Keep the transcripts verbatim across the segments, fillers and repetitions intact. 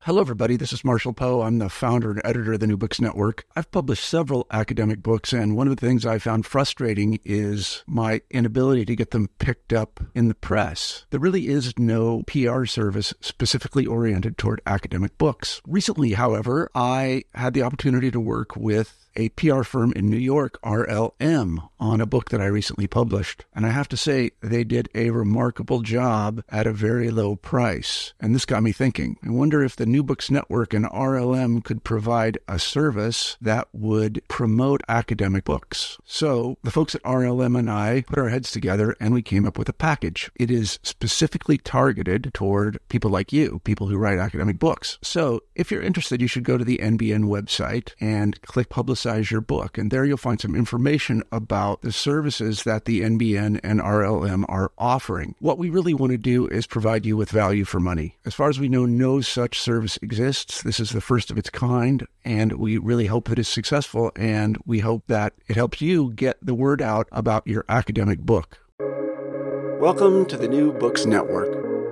Hello, everybody. This is Marshall Poe. I'm the founder and editor of the New Books Network. I've published several academic books, and one of the things I found frustrating is my inability to get them picked up in the press. There really is no P R service specifically oriented toward academic books. Recently, however, I had the opportunity to work with a P R firm in New York, R L M, on a book that I recently published. And I have to say, they did a remarkable job at a very low price. And this got me thinking. I wonder if the New Books Network and R L M could provide a service that would promote academic books. So the folks at R L M and I put our heads together and we came up with a package. It is specifically targeted toward people like you, people who write academic books. So if you're interested, you should go to the N B N website and click Publicize your book. And there you'll find some information about the services that the N B N and R L M are offering. What we really want to do is provide you with value for money. As far as we know, no such service exists. This is the first of its kind, and we really hope that it's successful, and we hope that it helps you get the word out about your academic book. Welcome to the New Books Network.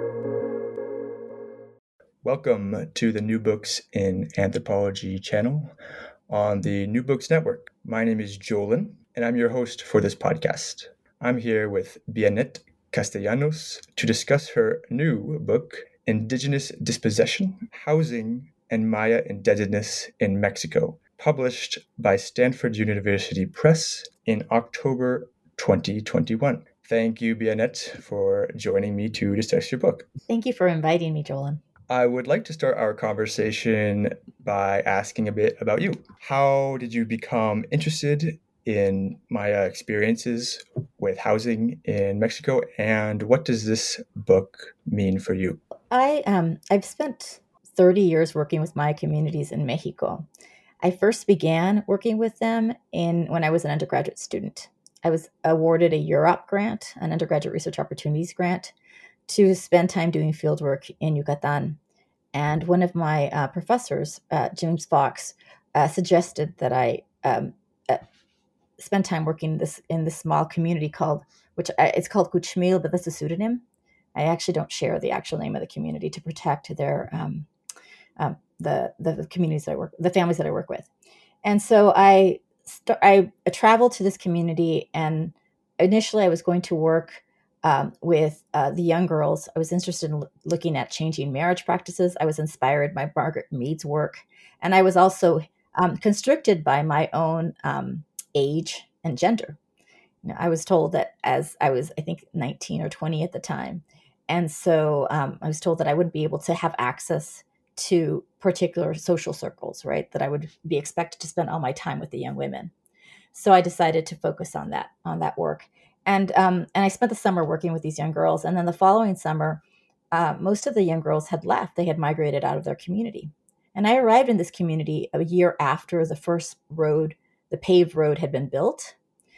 Welcome to the New Books in Anthropology channel on the New Books Network. My name is Jolan, and I'm your host for this podcast. I'm here with Bianette Castellanos to discuss her new book, Indigenous Dispossession, Housing and Maya Indebtedness in Mexico, published by Stanford University Press in October twenty twenty-one. Thank you, Bianette, for joining me to discuss your book. Thank you for inviting me, Jolan. I would like to start our conversation by asking a bit about you. How did you become interested in Maya experiences with housing in Mexico, and what does this book mean for you? I um I've spent thirty years working with Maya communities in Mexico. I first began working with them in when I was an undergraduate student. I was awarded a U R O P grant, an undergraduate research opportunities grant, to spend time doing fieldwork in Yucatan. And one of my uh, professors, uh, James Fox, uh, suggested that I um, uh, spend time working this in this small community called, which I, it's called Cuchmil, but that's a pseudonym. I actually don't share the actual name of the community to protect their um, um, the, the the communities that I work, the families that I work with. And so I st- I traveled to this community, and initially I was going to work Um, with uh, the young girls. I was interested in l- looking at changing marriage practices. I was inspired by Margaret Mead's work. And I was also um, constricted by my own um, age and gender. You know, I was told that as I was, I think, nineteen or twenty at the time. And so um, I was told that I wouldn't be able to have access to particular social circles, right? That I would be expected to spend all my time with the young women. So I decided to focus on that, on that work. And um, and I spent the summer working with these young girls. And then the following summer, uh, most of the young girls had left. They had migrated out of their community. And I arrived in this community a year after the first road, the paved road, had been built.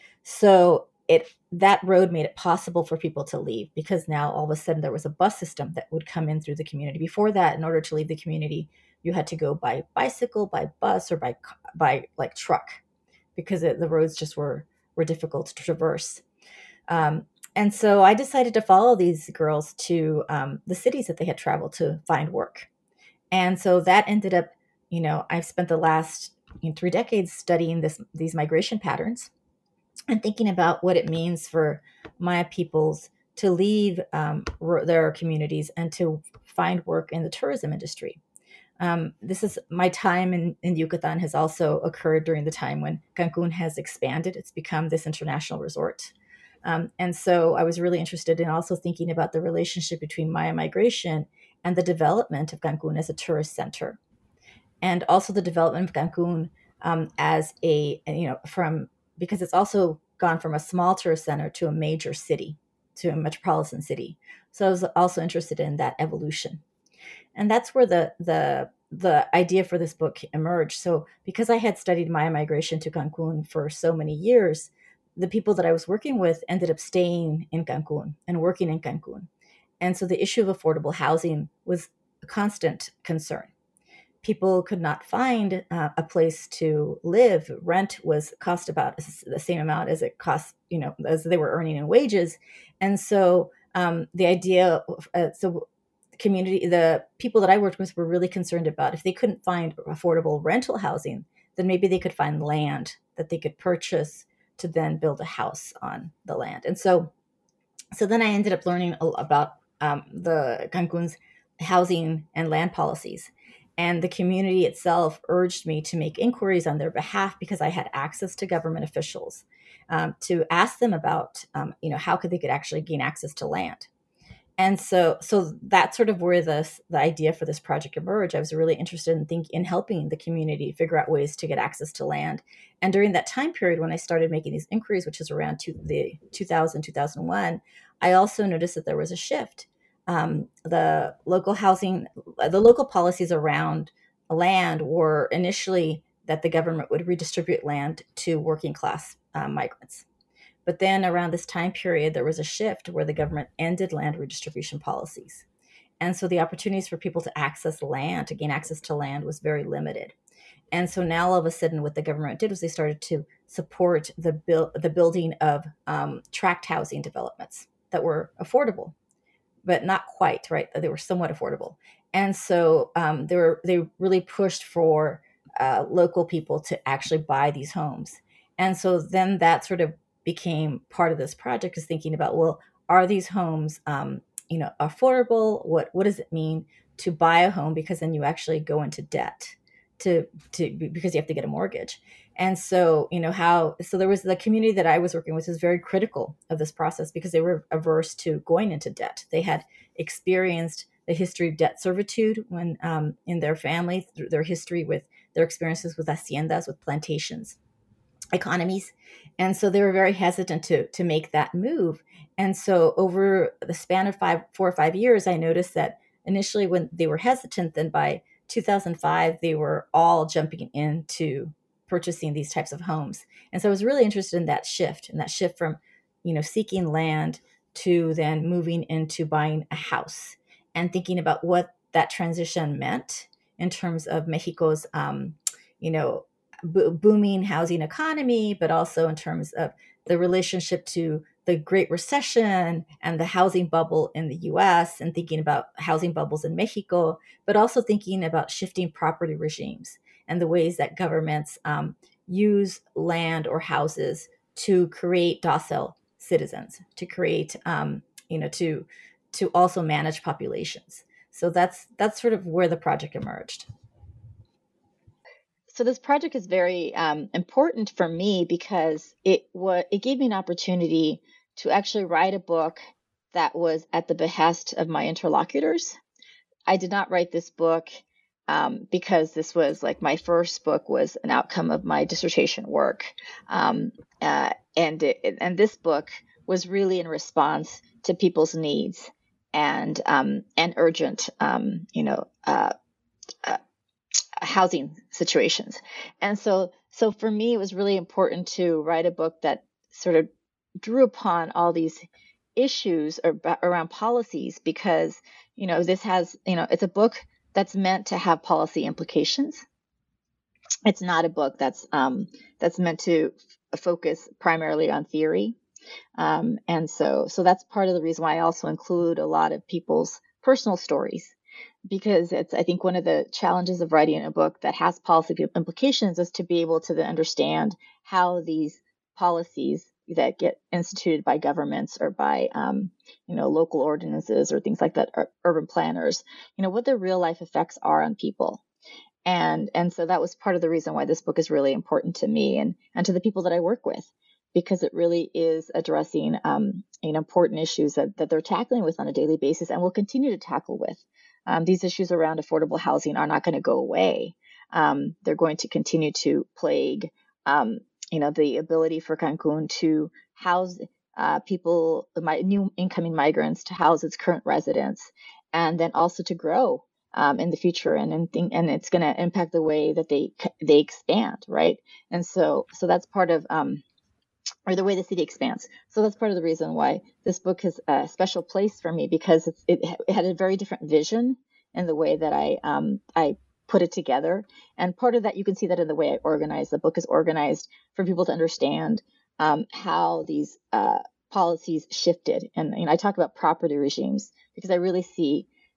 So it that road made it possible for people to leave, because now all of a sudden there was a bus system that would come in through the community. Before that, in order to leave the community, you had to go by bicycle, by bus, or by by like truck, because it, the roads just were were difficult to traverse. Um, and so I decided to follow these girls to um, the cities that they had traveled to find work. And so that ended up, you know, I've spent the last you know, three decades studying this these migration patterns and thinking about what it means for Maya peoples to leave um, their communities and to find work in the tourism industry. Um, this is my time in, in Yucatan has also occurred during the time when Cancun has expanded. It's become this international resort. Um, and so I was really interested in also thinking about the relationship between Maya migration and the development of Cancun as a tourist center, and also the development of Cancun um, as a, you know, from, because it's also gone from a small tourist center to a major city, to a metropolitan city. So I was also interested in that evolution. And that's where the the the idea for this book emerged. So because I had studied Maya migration to Cancun for so many years, the people that I was working with ended up staying in Cancun and working in Cancun. And so the issue of affordable housing was a constant concern. People could not find uh, a place to live. Rent was cost about the same amount as it cost, you know, as they were earning in wages. And so um, the idea, uh, so community, the people that I worked with were really concerned about if they couldn't find affordable rental housing, then maybe they could find land that they could purchase to then build a house on the land. And so, so then I ended up learning about um, the Cancun's housing and land policies. And the community itself urged me to make inquiries on their behalf because I had access to government officials um, to ask them about, um, you know, how could they could actually gain access to land. And so, so that's sort of where this the idea for this project emerged. I was really interested in think in helping the community figure out ways to get access to land. And during that time period, when I started making these inquiries, which is around two, the two thousand, two thousand one, I also noticed that there was a shift. Um, the local housing, the local policies around land were initially that the government would redistribute land to working class uh, migrants. But then around this time period, there was a shift where the government ended land redistribution policies. And so the opportunities for people to access land, to gain access to land, was very limited. And so now all of a sudden what the government did was they started to support the, build, the building of um, tract housing developments that were affordable, but not quite, right? They were somewhat affordable. And so um, they were they really pushed for uh, local people to actually buy these homes. And so then that sort of became part of this project, is thinking about, well, are these homes, um, you know, affordable? What what does it mean to buy a home? Because then you actually go into debt to to because you have to get a mortgage. And so, you know, how so there was the community that I was working with was very critical of this process because they were averse to going into debt. They had experienced the history of debt servitude when um, in their family, through their history with their experiences with haciendas, with plantations economies. And so they were very hesitant to to make that move. And so over the span of five, four or five years, I noticed that initially when they were hesitant, then by two thousand five, they were all jumping into purchasing these types of homes. And so I was really interested in that shift, and that shift from, you know, seeking land to then moving into buying a house and thinking about what that transition meant in terms of Mexico's, um, you know, Bo- booming housing economy, but also in terms of the relationship to the Great Recession and the housing bubble in the U S, and thinking about housing bubbles in Mexico, but also thinking about shifting property regimes and the ways that governments um, use land or houses to create docile citizens, to create, um, you know, to to also manage populations. So that's that's sort of where the project emerged. So this project is very um, important for me because it wa- it gave me an opportunity to actually write a book that was at the behest of my interlocutors. I did not write this book um, because this was like my first book was an outcome of my dissertation work, um, uh, and it, and this book was really in response to people's needs and um, and urgent, um, you know. Uh, uh, housing situations. And so, so for me, it was really important to write a book that sort of drew upon all these issues or, around policies, because, you know, this has, you know, it's a book that's meant to have policy implications. It's not a book that's, um, that's meant to f- focus primarily on theory. Um, and so, so that's part of the reason why I also include a lot of people's personal stories, because it's, I think, one of the challenges of writing a book that has policy implications is to be able to then understand how these policies that get instituted by governments or by, um, you know, local ordinances or things like that, or urban planners, you know, what their real life effects are on people. And, and so that was part of the reason why this book is really important to me and, and to the people that I work with, because it really is addressing, um, you know, important issues that, that they're tackling with on a daily basis and will continue to tackle with. Um, these issues around affordable housing are not going to go away. Um, they're going to continue to plague, um, you know, the ability for Cancun to house uh, people, my, new incoming migrants, to house its current residents, and then also to grow um, in the future. And and, think, and it's going to impact the way that they they expand, right? And so so that's part of. Um, or the way the city expands. So that's part of the reason why this book is a special place for me, because it's, it, it had a very different vision in the way that I um, I put it together. And part of that, you can see that in the way I organize. The book is organized for people to understand um, how these uh, policies shifted. And you know, I talk about property regimes because I really see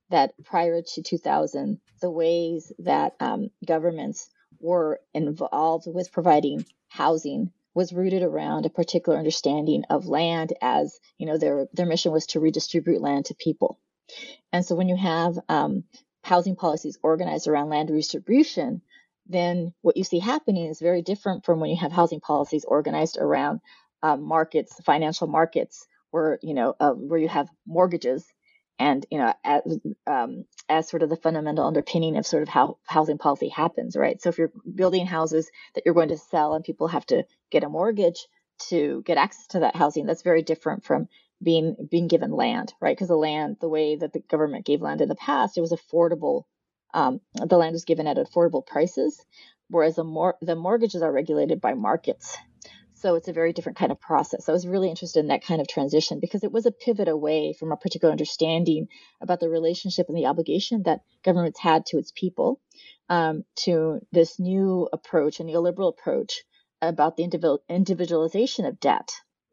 that prior to two thousand, the ways that um, governments were involved with providing housing was rooted around a particular understanding of land, as you know, their their mission was to redistribute land to people. And so when you have um, housing policies organized around land redistribution, then what you see happening is very different from when you have housing policies organized around um, markets, financial markets, where you know uh, where you have mortgages, and you know as, um, as sort of the fundamental underpinning of sort of how housing policy happens, right? So if you're building houses that you're going to sell and people have to get a mortgage to get access to that housing, that's very different from being being given land, right? Because the land, the way that the government gave land in the past, it was affordable. Um, the land was given at affordable prices, whereas the more the mortgages are regulated by markets. So it's a very different kind of process. So I was really interested in that kind of transition because it was a pivot away from a particular understanding about the relationship and the obligation that governments had to its people, um, to this new approach, a neoliberal approach about the individual, individualization of debt.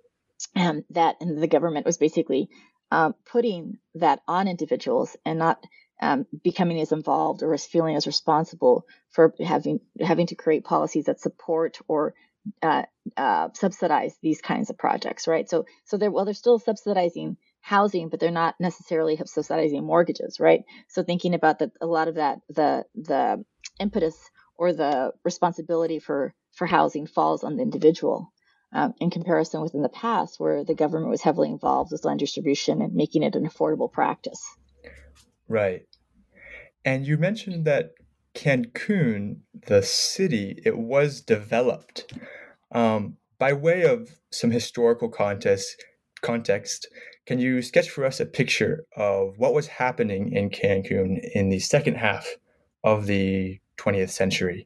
Um, that and the government was basically um, putting that on individuals and not um, becoming as involved or as feeling as responsible for having having to create policies that support or uh, uh, subsidize these kinds of projects, right? So, so they're well, they're still subsidizing housing, but they're not necessarily subsidizing mortgages, right? So, thinking about that, a lot of that, the the impetus or the responsibility for for housing falls on the individual. Um, in comparison with in the past, where the government was heavily involved with land distribution and making it an affordable practice. Right. And you mentioned that Cancun, the city, it was developed. Um, by way of some historical context, context, can you sketch for us a picture of what was happening in Cancun in the second half of the twentieth century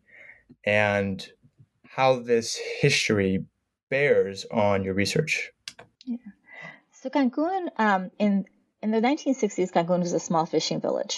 and how this history bears on your research? Yeah. So Cancun, um, in in the nineteen sixties, Cancun was a small fishing village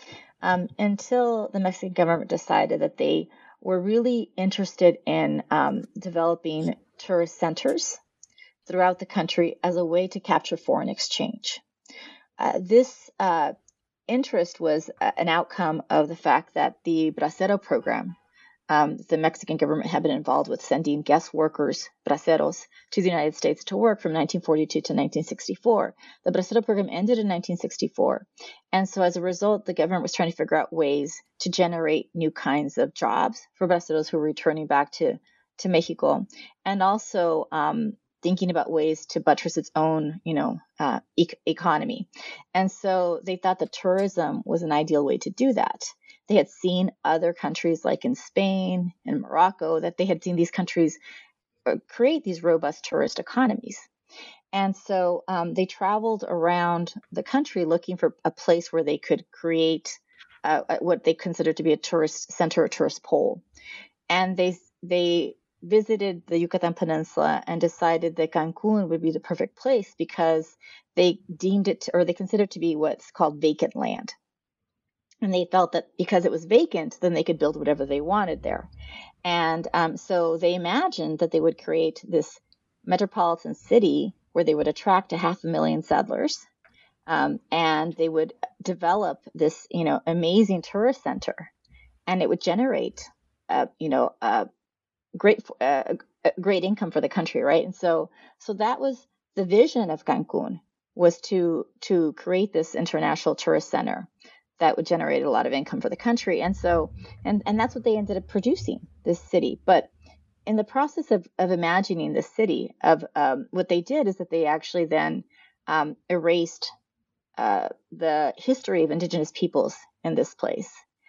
um, until the Mexican government decided that they were really interested in um, developing tourist centers throughout the country as a way to capture foreign exchange. Uh, this uh, interest was uh, an outcome of the fact that the Bracero program, Um, the Mexican government had been involved with sending guest workers, braceros, to the United States to work from nineteen forty-two to nineteen sixty-four. The Bracero program ended in nineteen sixty-four. And so as a result, the government was trying to figure out ways to generate new kinds of jobs for braceros who were returning back to, to Mexico, and also um, thinking about ways to buttress its own, you know, uh, e- economy. And so they thought that tourism was an ideal way to do that. They had seen other countries like in Spain and Morocco, that they had seen these countries create these robust tourist economies. And so um, they traveled around the country looking for a place where they could create uh, what they considered to be a tourist center, a tourist pole. And they they visited the Yucatan Peninsula and decided that Cancun would be the perfect place because they deemed it, or they considered it to be what's called vacant land. And they felt that because it was vacant, then they could build whatever they wanted there. And um, so they imagined that they would create this metropolitan city where they would attract a half a million settlers, um, and they would develop this, you know, amazing tourist center, and it would generate, uh, you know, a great, uh, a great income for the country, right? And so, so that was the vision of Cancun, was to to create this international tourist center that would generate a lot of income for the country. And so, and, and that's what they ended up producing, this city. But in the process of, of imagining this city, of um, what they did is that they actually then um, erased uh, the history of indigenous peoples in this place.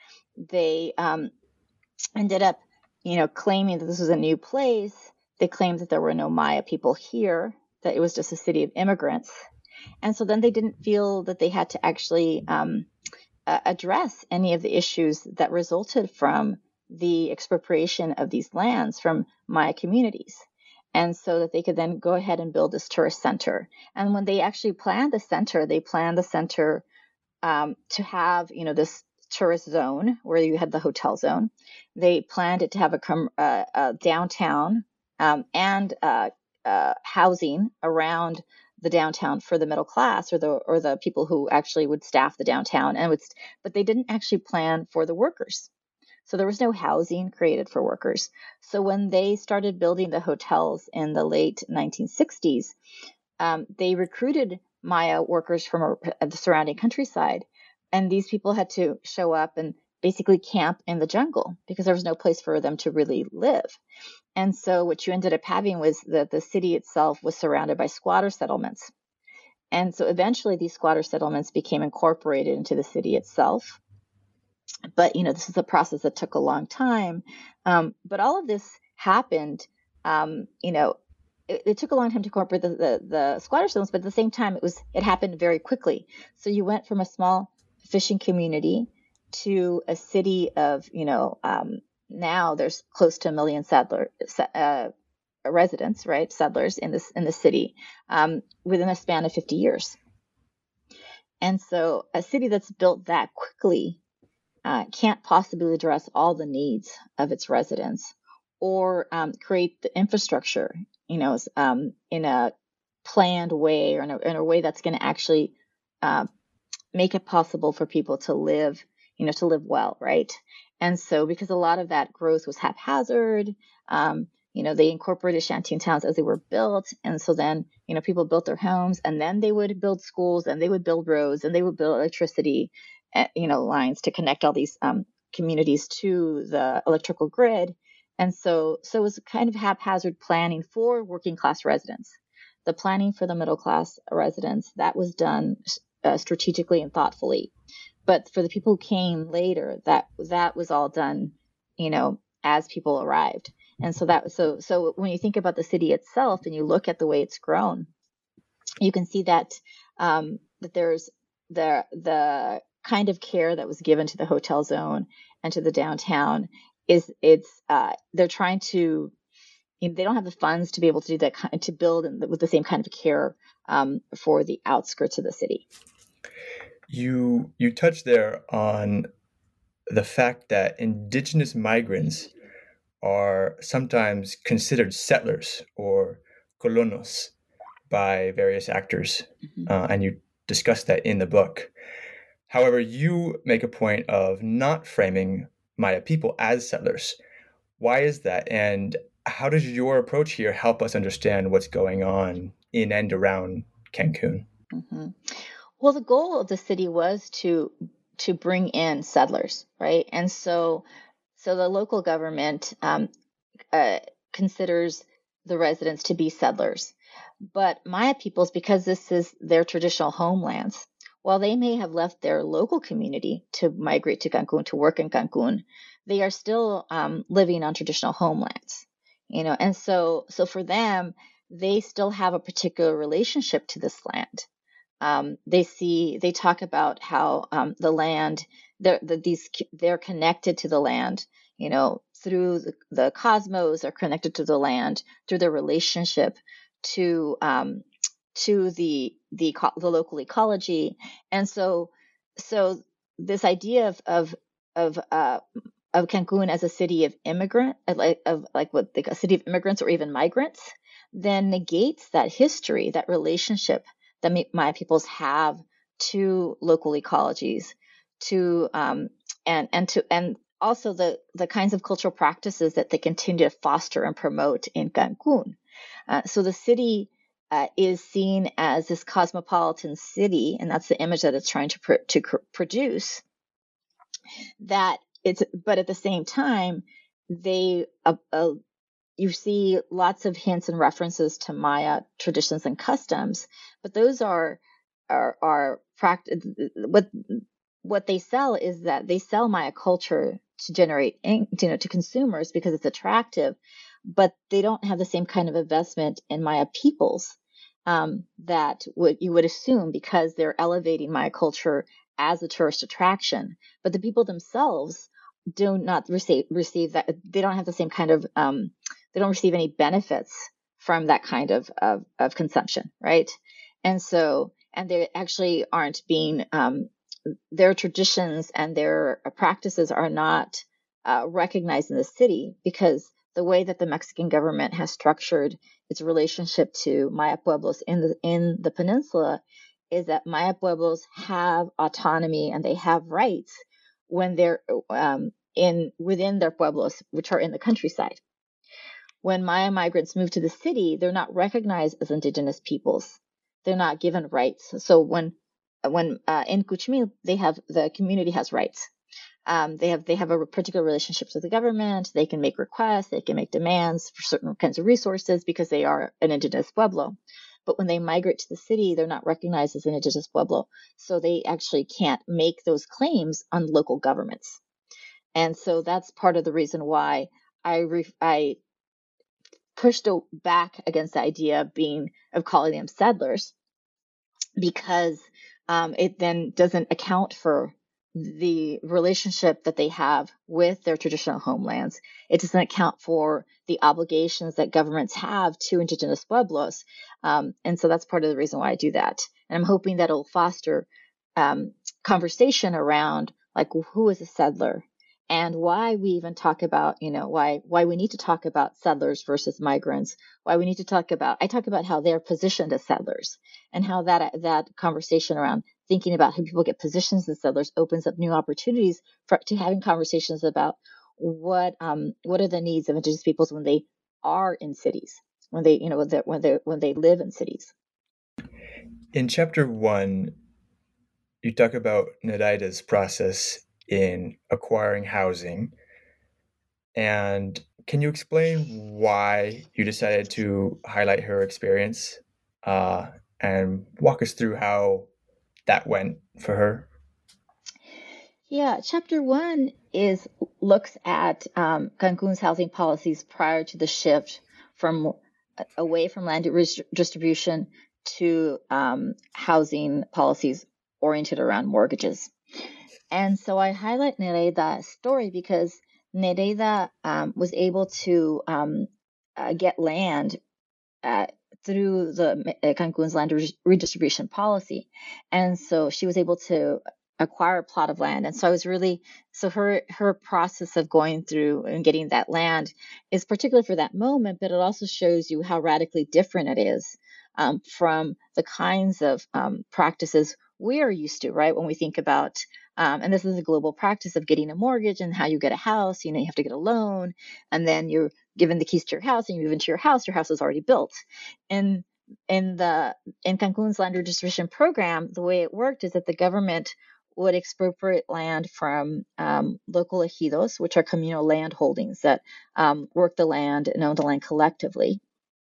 They um, ended up, you know, claiming that this was a new place. They claimed that there were no Maya people here, that it was just a city of immigrants. And so then they didn't feel that they had to actually um, uh, address any of the issues that resulted from the expropriation of these lands from Maya communities. And so that they could then go ahead and build this tourist center. And when they actually planned the center, they planned the center um, to have, you know, this tourist zone where you had the hotel zone. They planned it to have a, com- uh, a downtown um, and uh, uh, housing around the downtown for the middle class or the or the people who actually would staff the downtown, and would, but they didn't actually plan for the workers. So there was no housing created for workers. So when they started building the hotels in the late nineteen sixties, um, they recruited Maya workers from a, the surrounding countryside, and these people had to show up and basically camp in the jungle because there was no place for them to really live. And so what you ended up having was that the city itself was surrounded by squatter settlements. And so eventually these squatter settlements became incorporated into the city itself. But, you know, this is a process that took a long time. Um, but all of this happened, um, you know, it, it took a long time to incorporate the, the, the squatter settlements, but at the same time, it was it happened very quickly. So you went from a small fishing community to a city of, you know, um, now there's close to a million settler uh, residents, right, settlers in this in the city um, within a span of fifty years. And so a city that's built that quickly uh, can't possibly address all the needs of its residents or um, create the infrastructure, you know, um, in a planned way or in a, in a way that's going to actually uh, make it possible for people to live, you know, to live well, right? And so because a lot of that growth was haphazard, um, you know, they incorporated shanty towns as they were built. And so then, you know, people built their homes and then they would build schools and they would build roads and they would build electricity, uh, you know, lines to connect all these um, communities to the electrical grid. And so, so it was kind of haphazard planning for working class residents. The planning for the middle class residents, that was done uh, strategically and thoughtfully. But for the people who came later, that that was all done, you know, as people arrived. And so that so so when you think about the city itself and you look at the way it's grown, you can see that um, that there's the the kind of care that was given to the hotel zone and to the downtown is it's uh, they're trying to you know, they don't have the funds to be able to do that kind, to build in the, with the same kind of care um, for the outskirts of the city. You you touched there on the fact that indigenous migrants are sometimes considered settlers or colonos by various actors, mm-hmm. uh, and you discuss that in the book. However, you make a point of not framing Maya people as settlers. Why is that? And how does your approach here help us understand what's going on in and around Cancun? Mm-hmm. Well, the goal of the city was to to bring in settlers, right? And so, so the local government um, uh, considers the residents to be settlers. But Maya peoples, because this is their traditional homelands, while they may have left their local community to migrate to Cancun, to work in Cancun, they are still um, living on traditional homelands, you know. And so, so for them, they still have a particular relationship to this land. Um, they see, they talk about how um, the land, they're, the, these, they're connected to the land, you know, through the, the cosmos, are connected to the land through their relationship to um, to the, the the local ecology, and so so this idea of of of uh, of Cancun as a city of immigrant, like of like what the, a city of immigrants or even migrants, then negates that history, that relationship that Maya peoples have to local ecologies, to um, and and to and also the the kinds of cultural practices that they continue to foster and promote in Cancun. Uh, so the city uh, is seen as this cosmopolitan city, and that's the image that it's trying to pr- to cr- produce. That it's, but at the same time, they uh, uh, you see lots of hints and references to Maya traditions and customs, but those are are are practice. What what they sell is that they sell Maya culture to generate, you know, to consumers because it's attractive, but they don't have the same kind of investment in Maya peoples um, that would you would assume, because they're elevating Maya culture as a tourist attraction. But the people themselves do not receive receive that. They don't have the same kind of um, they don't receive any benefits from that kind of, of, of consumption, right? And so, and they actually aren't being, um, their traditions and their practices are not uh, recognized in the city because the way that the Mexican government has structured its relationship to Maya Pueblos in the in the peninsula is that Maya Pueblos have autonomy and they have rights when they're um, in within their pueblos, which are in the countryside. When Maya migrants move to the city, they're not recognized as indigenous peoples. They're not given rights. So when when uh, in Cuchumil, they have the community has rights. Um, they have they have a particular relationships with the government. They can make requests. They can make demands for certain kinds of resources because they are an indigenous pueblo. But when they migrate to the city, they're not recognized as an indigenous pueblo, so they actually can't make those claims on local governments. And so that's part of the reason why I re- I pushed back against the idea of being of calling them settlers, because um, it then doesn't account for the relationship that they have with their traditional homelands. It doesn't account for the obligations that governments have to indigenous pueblos. Um, and so that's part of the reason why I do that. And I'm hoping that it'll foster um, conversation around like who is a settler and why we even talk about, you know, why why we need to talk about settlers versus migrants, why we need to talk about, I talk about how they're positioned as settlers and how that that conversation around thinking about how people get positions as settlers opens up new opportunities for to having conversations about what um what are the needs of indigenous peoples when they are in cities, when they you know when they when they when they live in cities. In chapter one, you talk about Nereyda's process in acquiring housing. And can you explain why you decided to highlight her experience uh, and walk us through how that went for her? Yeah, chapter one is looks at um, Cancun's housing policies prior to the shift from away from land distribution to um, housing policies oriented around mortgages. And so I highlight Nereyda's story because Nereyda um, was able to um, uh, get land uh, through the uh, Cancun's land redistribution policy. And so she was able to acquire a plot of land. And so I was really, so her her process of going through and getting that land is particular for that moment, but it also shows you how radically different it is um, from the kinds of um, practices we are used to, right? When we think about, um, and this is a global practice of getting a mortgage and how you get a house, you know, you have to get a loan and then you're given the keys to your house and you move into your house, your house is already built. And in the in Cancun's land redistribution program, the way it worked is that the government would expropriate land from um, local ejidos, which are communal land holdings that um, work the land and own the land collectively.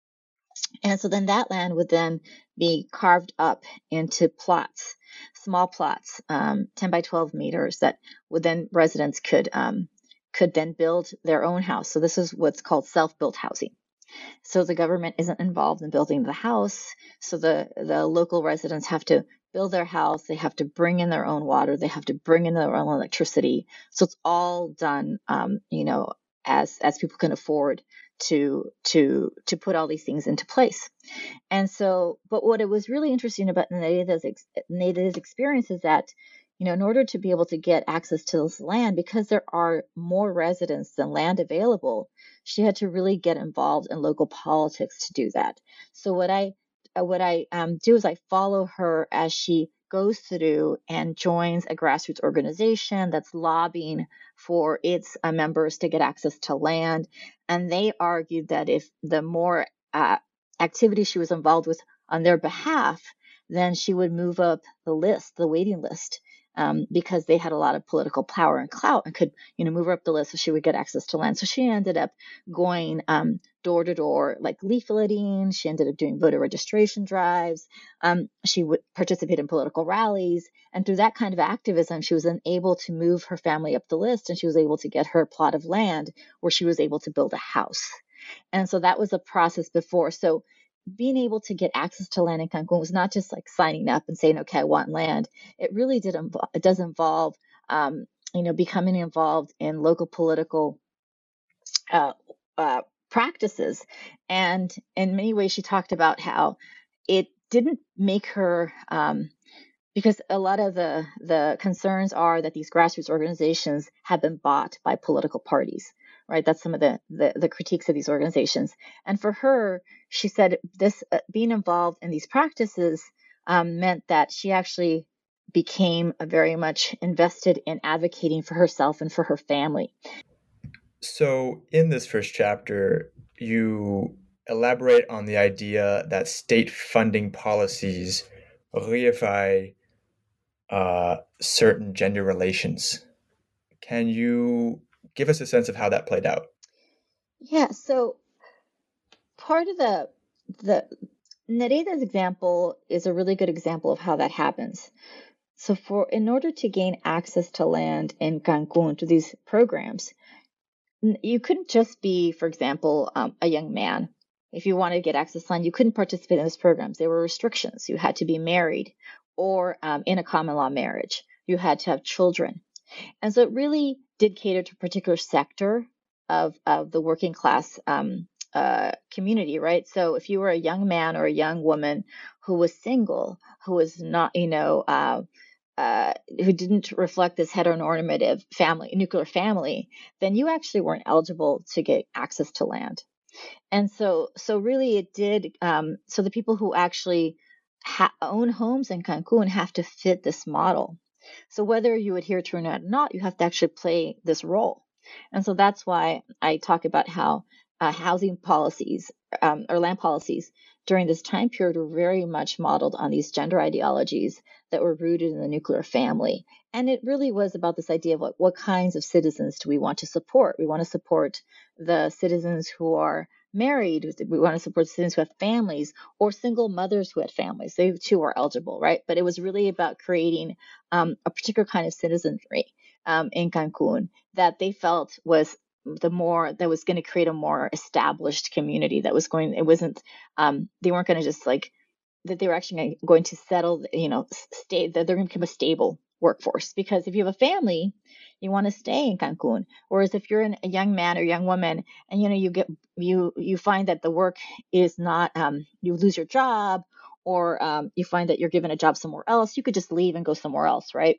And so then that land would then be carved up into plots, small plots, um, ten by twelve meters that would then residents could um, could then build their own house. So this is what's called self-built housing. So the government isn't involved in building the house. So the, the local residents have to build their house. They have to bring in their own water. They have to bring in their own electricity. So it's all done, um, you know, as as people can afford to to to put all these things into place. And so, but what it was really interesting about Nereyda's Nereyda's experience is that, you know, in order to be able to get access to this land, because there are more residents than land available, she had to really get involved in local politics to do that. So what I what I um, do is I follow her as she goes through and joins a grassroots organization that's lobbying for its uh, members to get access to land. And they argued that if the more uh, activity she was involved with on their behalf, then she would move up the list, the waiting list. Um, because they had a lot of political power and clout and could, you know, move her up the list so she would get access to land. So she ended up going um, door to door, like leafleting. She ended up doing voter registration drives. Um, she would participate in political rallies. And through that kind of activism, she was then able to move her family up the list, and she was able to get her plot of land where she was able to build a house. And so that was a process before. So being able to get access to land in Cancun was not just like signing up and saying, okay, I want land. It really did involve, it does involve, um, you know, becoming involved in local political uh, uh, practices. And in many ways, she talked about how it didn't make her, um, because a lot of the, the concerns are that these grassroots organizations have been bought by political parties, right? That's some of the, the, the critiques of these organizations. And for her, she said this uh, being involved in these practices um, meant that she actually became very much invested in advocating for herself and for her family. So in this first chapter, you elaborate on the idea that state funding policies reify uh, certain gender relations. Can you give us a sense of how that played out? Yeah, so part of the the Nereida's example is a really good example of how that happens. So for in order to gain access to land in Cancun to these programs, you couldn't just be, for example, um, a young man. If you wanted to get access to land, you couldn't participate in those programs. There were restrictions. You had to be married or um, in a common law marriage. You had to have children. And so it really did cater to a particular sector of, of the working class um, uh, community, right? So if you were a young man or a young woman who was single, who was not, you know, uh, uh, who didn't reflect this heteronormative family, nuclear family, then you actually weren't eligible to get access to land. And so, so really it did, um, so the people who actually ha- own homes in Cancun have to fit this model. So whether you adhere to it or not, you have to actually play this role. And so that's why I talk about how uh, housing policies um, or land policies during this time period were very much modeled on these gender ideologies that were rooted in the nuclear family. And it really was about this idea of what, what kinds of citizens do we want to support? We want to support the citizens who are married. We want to support citizens who have families or single mothers who had families. They too are eligible, right? But it was really about creating um, a particular kind of citizenry um, in Cancun that they felt was the more that was going to create a more established community that was going, it wasn't, um, they weren't going to just like, that they were actually going to settle, you know, stay, that they're going to become a stable workforce. Because if you have a family, you want to stay in Cancun. Whereas if you're an, a young man or young woman, and you know you get you you find that the work is not, um, you lose your job, or um, you find that you're given a job somewhere else, you could just leave and go somewhere else, right?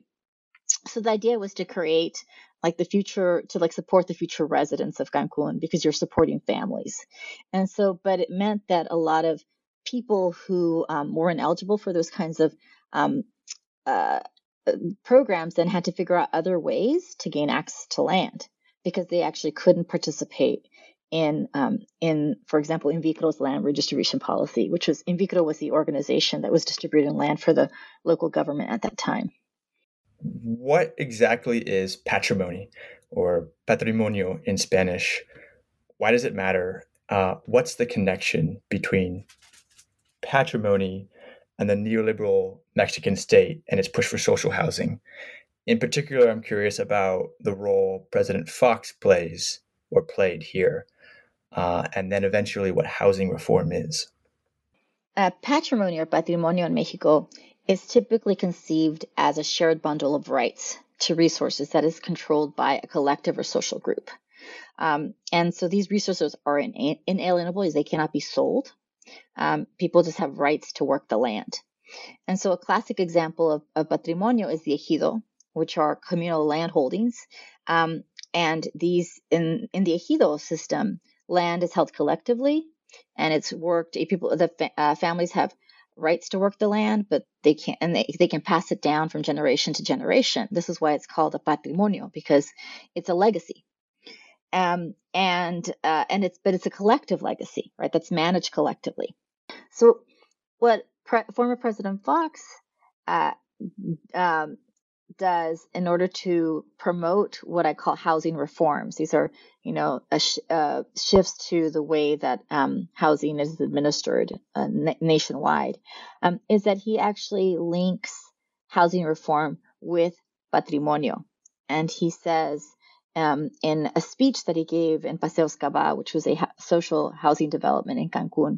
So the idea was to create like the future, to like support the future residents of Cancun because you're supporting families. And so, but it meant that a lot of people who um, weren't eligible for those kinds of um, uh, programs then had to figure out other ways to gain access to land because they actually couldn't participate in, um, in, for example, Invicro's land redistribution policy, which was, Invicro was the organization that was distributing land for the local government at that time. What exactly is patrimony, or patrimonio in Spanish? Why does it matter? Uh, what's the connection between patrimony and the neoliberal Mexican state and its push for social housing? In particular, I'm curious about the role President Fox plays or played here, uh, and then eventually what housing reform is. Uh, patrimony or patrimonio in Mexico is typically conceived as a shared bundle of rights to resources that is controlled by a collective or social group. Um, and so these resources are in, inalienable, as they cannot be sold. Um, people just have rights to work the land. And so a classic example of, of patrimonio is the ejido, which are communal land holdings. Um, and these, in, in the ejido system, land is held collectively, and it's worked, people, the uh, families have rights to work the land, but they can't, and they, they can pass it down from generation to generation. This is why it's called a patrimonio, because it's a legacy. Um, and, uh, and it's, but it's a collective legacy, right? That's managed collectively. So what pre- former President Fox uh, um, does in order to promote what I call housing reforms, these are, you know, a sh- uh, shifts to the way that um, housing is administered uh, na- nationwide, um, is that he actually links housing reform with patrimonio. And he says, um, in a speech that he gave in Paseos Caba, which was a ha- social housing development in Cancun,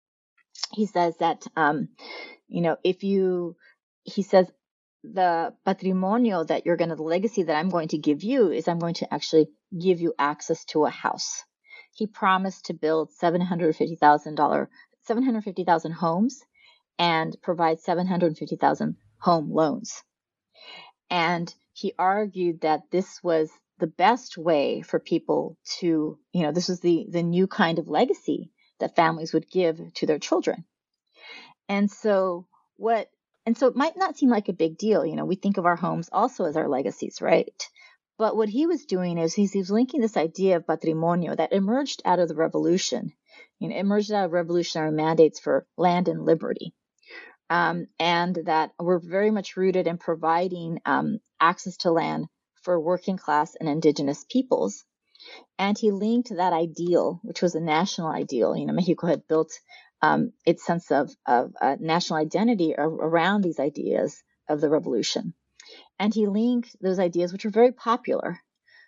he says that, um, you know, if you, he says, the patrimonio that you're going to, the legacy that I'm going to give you is I'm going to actually give you access to a house. He promised to build seven hundred fifty thousand dollars, seven hundred fifty thousand homes and provide seven hundred fifty thousand home loans. And he argued that this was the best way for people to, you know, this was the the new kind of legacy that families would give to their children. And so what and so it might not seem like a big deal. You know, we think of our homes also as our legacies, right? But what he was doing is he's, he was linking this idea of patrimonio that emerged out of the revolution, you know, emerged out of revolutionary mandates for land and liberty. Um, and that were very much rooted in providing um, access to land for working class and indigenous peoples. And he linked that ideal, which was a national ideal. You know, Mexico had built um, its sense of, of uh, national identity around these ideas of the revolution. And he linked those ideas, which were very popular,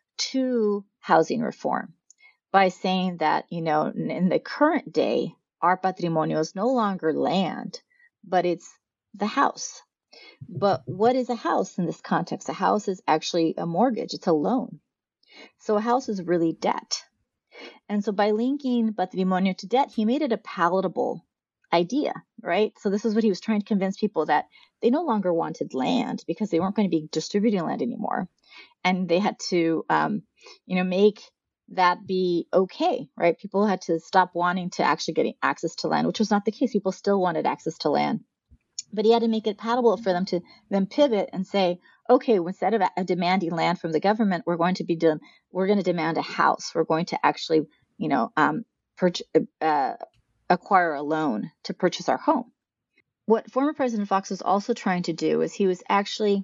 to housing reform by saying that, you know, in the current day, our patrimonio is no longer land, but it's the house. But what is a house in this context? A house is actually a mortgage. It's a loan. So a house is really debt. And so by linking patrimonio to debt, he made it a palatable idea, right? So this is what he was trying to convince people, that they no longer wanted land because they weren't going to be distributing land anymore. And they had to, um, you know, make that be okay, right? People had to stop wanting to actually getting access to land, which was not the case. People still wanted access to land. But he had to make it palatable for them to then pivot and say, okay, instead of demanding land from the government, we're going to be de- we're going to demand a house. We're going to actually, you know, um, purch- uh, acquire a loan to purchase our home. What former President Fox was also trying to do is he was actually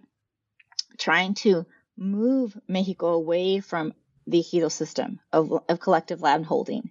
trying to move Mexico away from the ejido system of, of collective landholding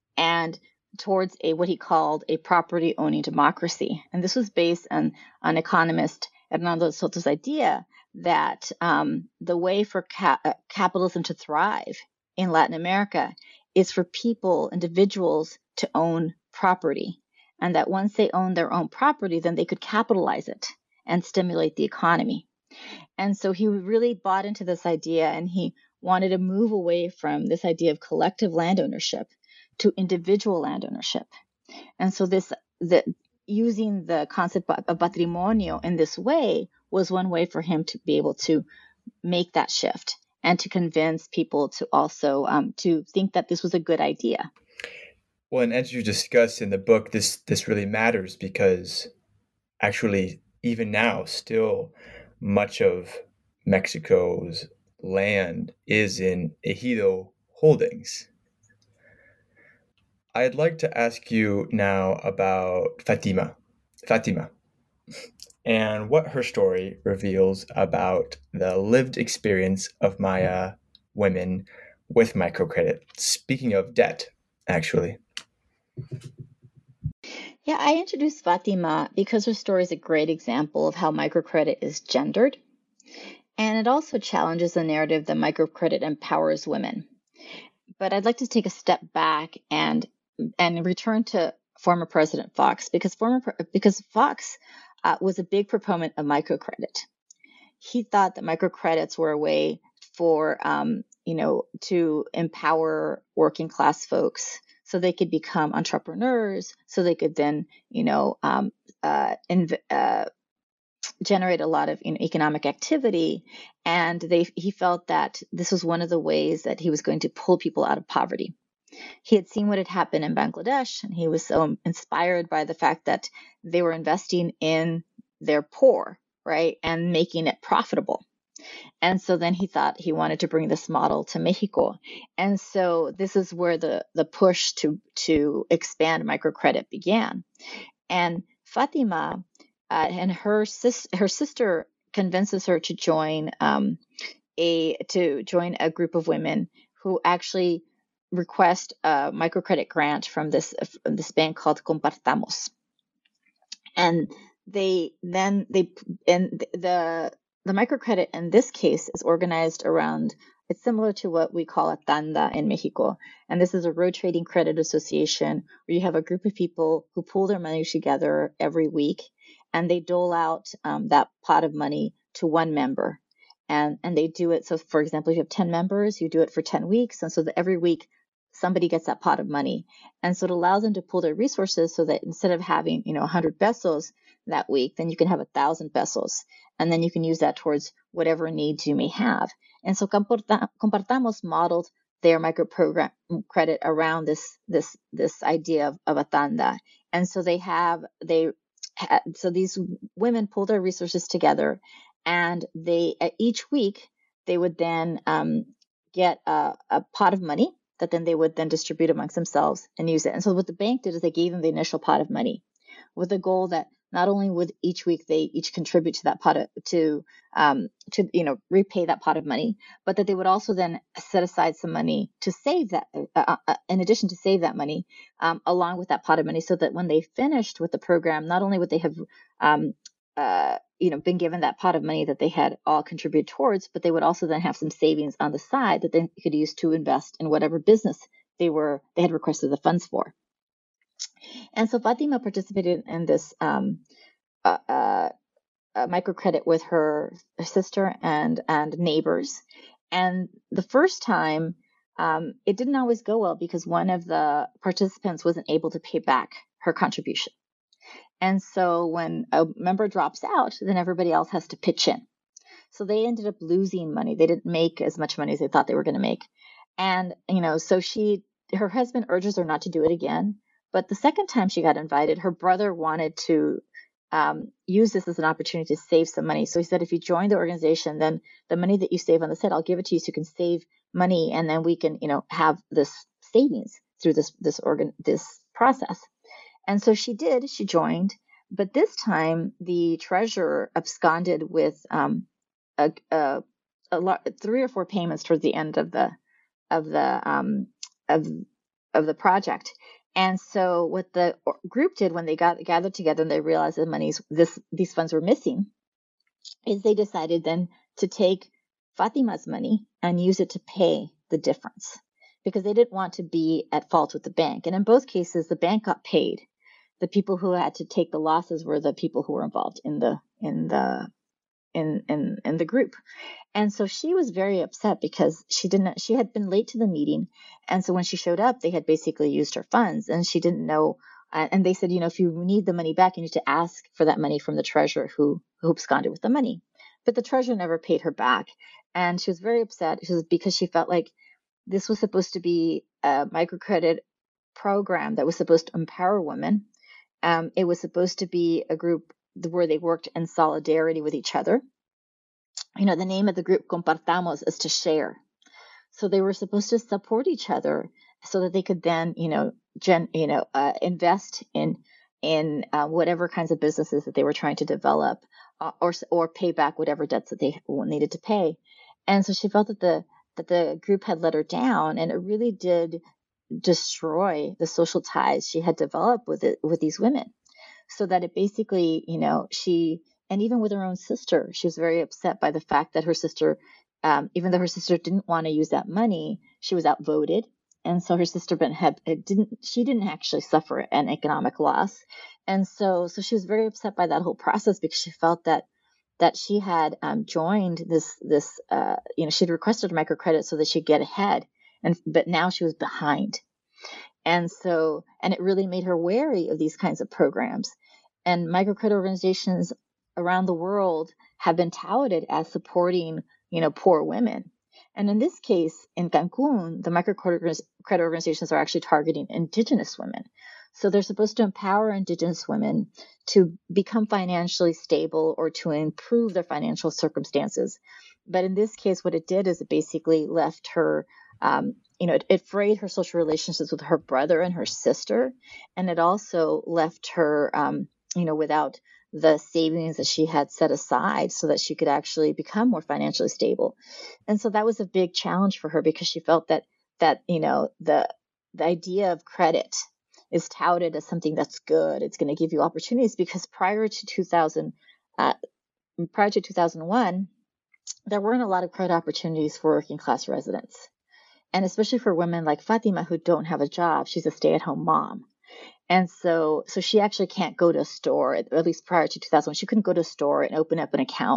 and towards a what he called a property owning democracy. And this was based on, on economist Hernando Soto's idea that um, the way for ca- uh, capitalism to thrive in Latin America is for people, individuals, to own property. And that once they own their own property, then they could capitalize it and stimulate the economy. And so he really bought into this idea, and he wanted to move away from this idea of collective land ownership to individual land ownership. And so this the using the concept of patrimonio in this way was one way for him to be able to make that shift and to convince people to also um, to think that this was a good idea. Well, and as you discussed in the book, this this really matters because actually, even now, still much of Mexico's land is in ejido holdings. I'd like to ask you now about Fatima, Fatima, and what her story reveals about the lived experience of Maya women with microcredit. Speaking of debt, actually. Yeah, I introduced Fatima because her story is a great example of how microcredit is gendered. And it also challenges the narrative that microcredit empowers women. But I'd like to take a step back and and return to former President Fox, because former because Fox uh, was a big proponent of microcredit. He thought that microcredits were a way for um, you know to empower working class folks, so they could become entrepreneurs, so they could then you know um, uh, inv- uh, generate a lot of you know, economic activity. And they he felt that this was one of the ways that he was going to pull people out of poverty. He had seen what had happened in Bangladesh, and he was so inspired by the fact that they were investing in their poor, right, and making it profitable. And so then he thought he wanted to bring this model to Mexico. And so this is where the, the push to, to expand microcredit began. And Fatima uh, and her, sis, her sister convinces her to join um, a to join a group of women who actually request a microcredit grant from this from this bank called Compartamos. And they then they and the the microcredit in this case is organized around, it's similar to what we call a tanda in Mexico. And this is a rotating credit association where you have a group of people who pool their money together every week, and they dole out um, that pot of money to one member. And, and they do it. So, for example, if you have ten members, you do it for ten weeks. And so that every week, somebody gets that pot of money. And so it allows them to pool their resources so that instead of having, you know, one hundred pesos, that week, then you can have a thousand pesos. And then you can use that towards whatever needs you may have. And so Comporta- Compartamos modeled their micro program credit around this this this idea of, of a tanda. And so they have they ha, so these women pull their resources together, and they each week they would then um, get a, a pot of money that then they would then distribute amongst themselves and use it. And so what the bank did is they gave them the initial pot of money with the goal that not only would each week they each contribute to that pot of, to um, to you know repay that pot of money, but that they would also then set aside some money to save that uh, uh, in addition to save that money um, along with that pot of money, so that when they finished with the program, not only would they have um, uh, you know been given that pot of money that they had all contributed towards, but they would also then have some savings on the side that they could use to invest in whatever business they were they had requested the funds for. And so Fatima participated in this um, uh, uh, uh, microcredit with her, her sister and and neighbors. And the first time, um, it didn't always go well because one of the participants wasn't able to pay back her contribution. And so when a member drops out, then everybody else has to pitch in. So they ended up losing money. They didn't make as much money as they thought they were going to make. And, you know, so she, her husband urges her not to do it again. But the second time she got invited, her brother wanted to um, use this as an opportunity to save some money. So he said, if you join the organization, then the money that you save on the side, I'll give it to you so you can save money, and then we can, you know, have this savings through this this organ this process. And so she did. She joined, but this time the treasurer absconded with um, a, a, a lot, three or four payments towards the end of the of the um, of of the project. And so what the group did when they got gathered together and they realized the money's this these funds were missing, is they decided then to take Fatima's money and use it to pay the difference, because they didn't want to be at fault with the bank. And in both cases, the bank got paid. The people who had to take the losses were the people who were involved in the in the in in in the group. And so she was very upset because she didn't, she had been late to the meeting. And so when she showed up, they had basically used her funds, and she didn't know. Uh, and they said, you know, if you need the money back, you need to ask for that money from the treasurer who, who absconded with the money. But the treasurer never paid her back. And she was very upset. She was, because she felt like this was supposed to be a microcredit program that was supposed to empower women. Um, it was supposed to be a group where they worked in solidarity with each other. You know, the name of the group, Compartamos, is to share. So they were supposed to support each other so that they could then, you know, gen, you know, uh, invest in in uh, whatever kinds of businesses that they were trying to develop, uh, or or pay back whatever debts that they needed to pay. And so she felt that the that the group had let her down, and it really did destroy the social ties she had developed with it, with these women. So that it basically, you know, she, and even with her own sister, she was very upset by the fact that her sister, um, even though her sister didn't want to use that money, she was outvoted. And so her sister had, it didn't, she didn't actually suffer an economic loss. And so, so she was very upset by that whole process, because she felt that, that she had um, joined this, this, uh, you know, she'd requested microcredit so that she'd get ahead. And, but now she was behind. And so, and it really made her wary of these kinds of programs. And microcredit organizations around the world have been touted as supporting, you know, poor women. And in this case, in Cancun, the microcredit organizations are actually targeting indigenous women. So they're supposed to empower indigenous women to become financially stable or to improve their financial circumstances. But in this case, what it did is it basically left her, um, you know, it, it frayed her social relationships with her brother and her sister. And it also left her, um, you know, without the savings that she had set aside so that she could actually become more financially stable. And so that was a big challenge for her, because she felt that, that, you know, the, the idea of credit is touted as something that's good. It's going to give you opportunities, because prior to two thousand, uh, prior to two thousand one, there weren't a lot of credit opportunities for working class residents. And especially for women like Fatima, who don't have a job. She's a stay-at-home mom. And so, so she actually can't go to a store, at least prior to two thousand one, she couldn't go to a store and open up an account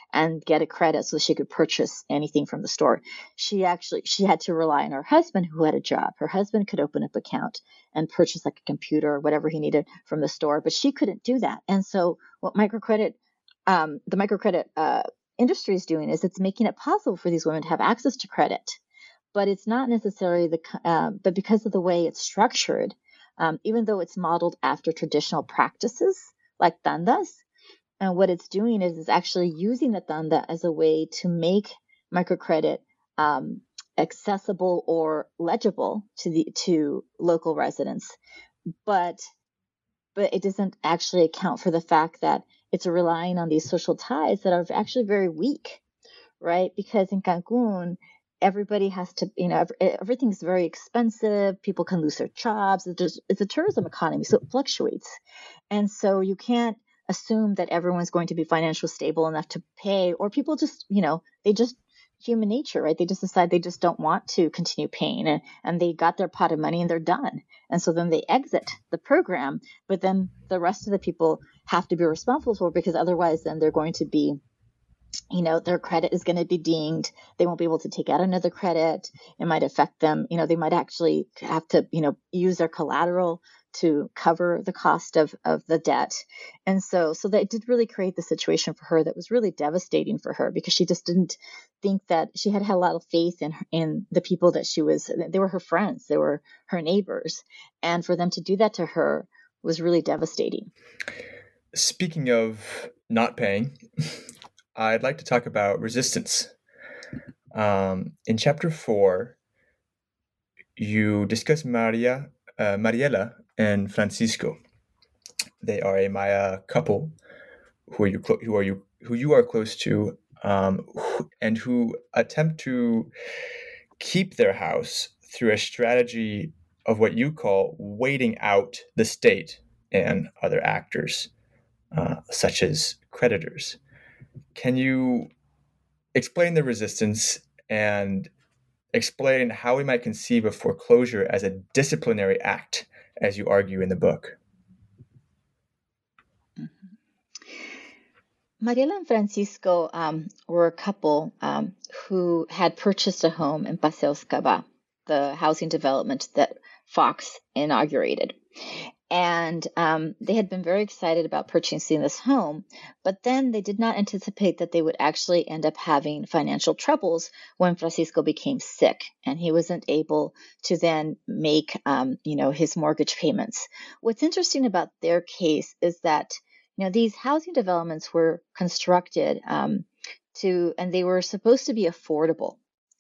and get a credit so she could purchase anything from the store. She actually, she had to rely on her husband who had a job. Her husband could open up an account and purchase like a computer or whatever he needed from the store, but she couldn't do that. And so what microcredit, um, the microcredit uh, industry is doing is it's making it possible for these women to have access to credit. But it's not necessarily the, uh, but because of the way it's structured, um, even though it's modeled after traditional practices like tandas, and what it's doing is it's actually using the tanda as a way to make microcredit um, accessible or legible to the to local residents. But but it doesn't actually account for the fact that it's relying on these social ties that are actually very weak, right? Because in Cancun, everybody has to, you know, everything's very expensive. People can lose their jobs. It's, just, it's a tourism economy, so it fluctuates. And so you can't assume that everyone's going to be financially stable enough to pay, or people just, you know, they just, human nature, right? They just decide they just don't want to continue paying, and, and they got their pot of money and they're done. And so then they exit the program, but then the rest of the people have to be responsible for it, because otherwise then they're going to be, you know, their credit is going to be dinged. They won't be able to take out another credit. It might affect them. You know, they might actually have to, you know, use their collateral to cover the cost of, of the debt. And so, so that did really create the situation for her that was really devastating for her, because she just didn't think that she had had a lot of faith in, in the people that she was, they were her friends, they were her neighbors. And for them to do that to her was really devastating. Speaking of not paying, I'd like to talk about resistance. Um, in chapter four, you discuss Maria, uh, Mariela and Francisco. They are a Maya couple who are you clo- who are you who you are close to, um, and who attempt to keep their house through a strategy of what you call waiting out the state and other actors, uh, such as creditors. Can you explain the resistance and explain how we might conceive of foreclosure as a disciplinary act, as you argue in the book? Mm-hmm. Mariela and Francisco um, were a couple um, who had purchased a home in Paseo Escaba, the housing development that Fox inaugurated. And um, they had been very excited about purchasing this home, but then they did not anticipate that they would actually end up having financial troubles when Francisco became sick, and he wasn't able to then make, um, you know, his mortgage payments. What's interesting about their case is that, you know, these housing developments were constructed um, to, and they were supposed to be affordable,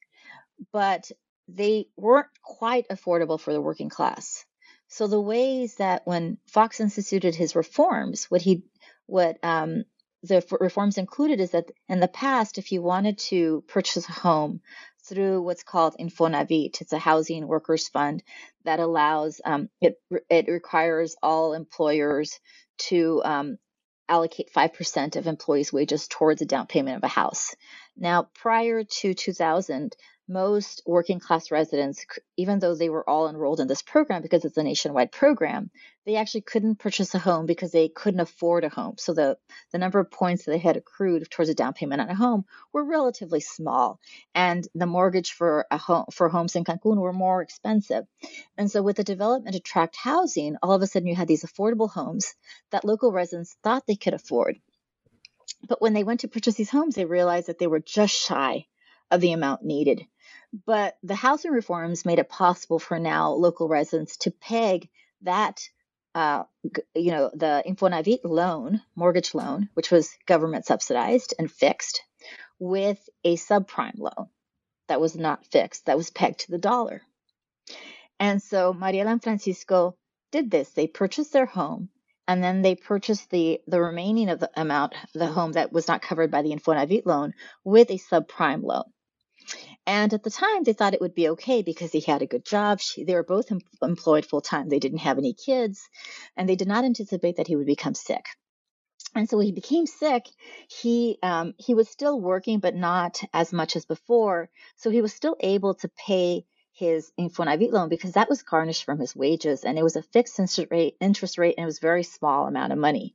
but they weren't quite affordable for the working class. So the ways that when Fox instituted his reforms, what he, what um, the reforms included is that in the past, if you wanted to purchase a home through what's called Infonavit, it's a housing workers fund that allows, um, it it requires all employers to um, allocate five percent of employees' wages towards a down payment of a house. Now, prior to two thousand, most working class residents, even though they were all enrolled in this program because it's a nationwide program, they actually couldn't purchase a home because they couldn't afford a home. So the, the number of points that they had accrued towards a down payment on a home were relatively small. And the mortgage for a home for homes in Cancun were more expensive. And so with the development of tract housing, all of a sudden you had these affordable homes that local residents thought they could afford. But when they went to purchase these homes, they realized that they were just shy of the amount needed. But the housing reforms made it possible for now local residents to peg that, uh, you know, the Infonavit loan, mortgage loan, which was government subsidized and fixed, with a subprime loan that was not fixed, that was pegged to the dollar. And so Mariela and Francisco did this. They purchased their home, and then they purchased the, the remaining of the amount of the home that was not covered by the Infonavit loan with a subprime loan. And at the time, they thought it would be okay because he had a good job. She, they were both em- employed full time. They didn't have any kids, and they did not anticipate that he would become sick. And so when he became sick, he um, he was still working, but not as much as before. So he was still able to pay his Infonavit loan because that was garnished from his wages, and it was a fixed interest rate, interest rate, and it was a very small amount of money.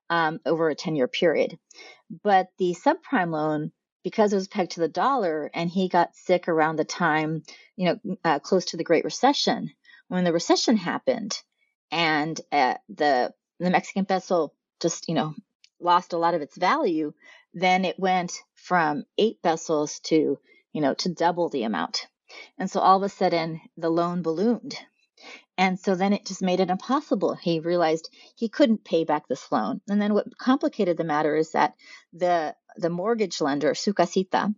um, over a ten-year period. But the subprime loan, because it was pegged to the dollar, and he got sick around the time, you know, uh, close to the Great Recession, when the recession happened, and uh, the the Mexican peso just, you know, lost a lot of its value, then it went from eight pesos to, you know, to double the amount. And so all of a sudden the loan ballooned. And so then it just made it impossible. He realized he couldn't pay back this loan. And then what complicated the matter is that the the mortgage lender, Su Casita,